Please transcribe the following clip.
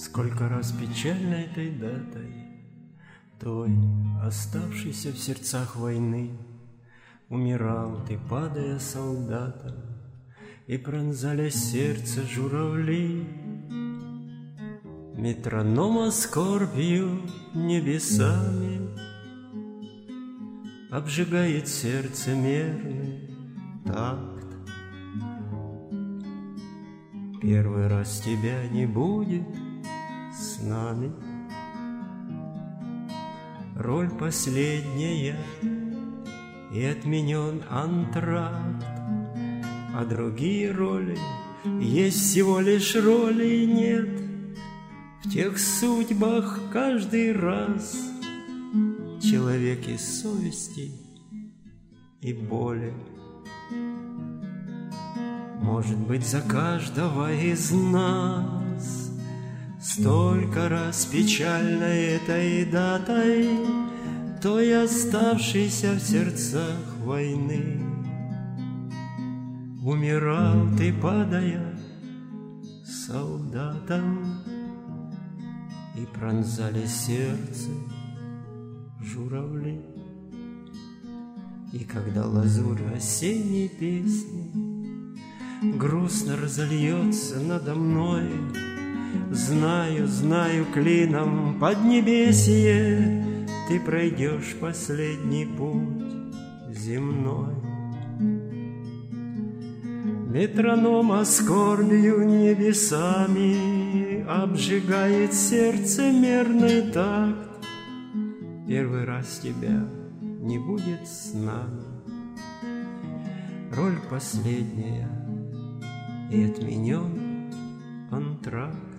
Сколько раз печально этой датой, той, оставшейся в сердцах войны, умирал ты, падая солдатом, и пронзали сердце журавли. Метронома скорбью небесами обжигает сердце мерный такт. Первый раз тебя не будет с нами, роль последняя, и отменен антракт. А другие роли есть всего лишь роли, и нет в тех судьбах каждый раз человек из совести и боли. Может быть, за каждого из нас столько раз печальной этой датой, той, оставшейся в сердцах войны. Умирал ты, падая солдатом, и пронзали сердце журавли. И когда лазурь осенней песни грустно разольется надо мной, знаю, знаю, клином поднебесье ты пройдешь последний путь земной. Метронома скорбью небесами обжигает сердце мерный такт. Первый раз тебя не будет с нами, роль последняя, и отменен антракт.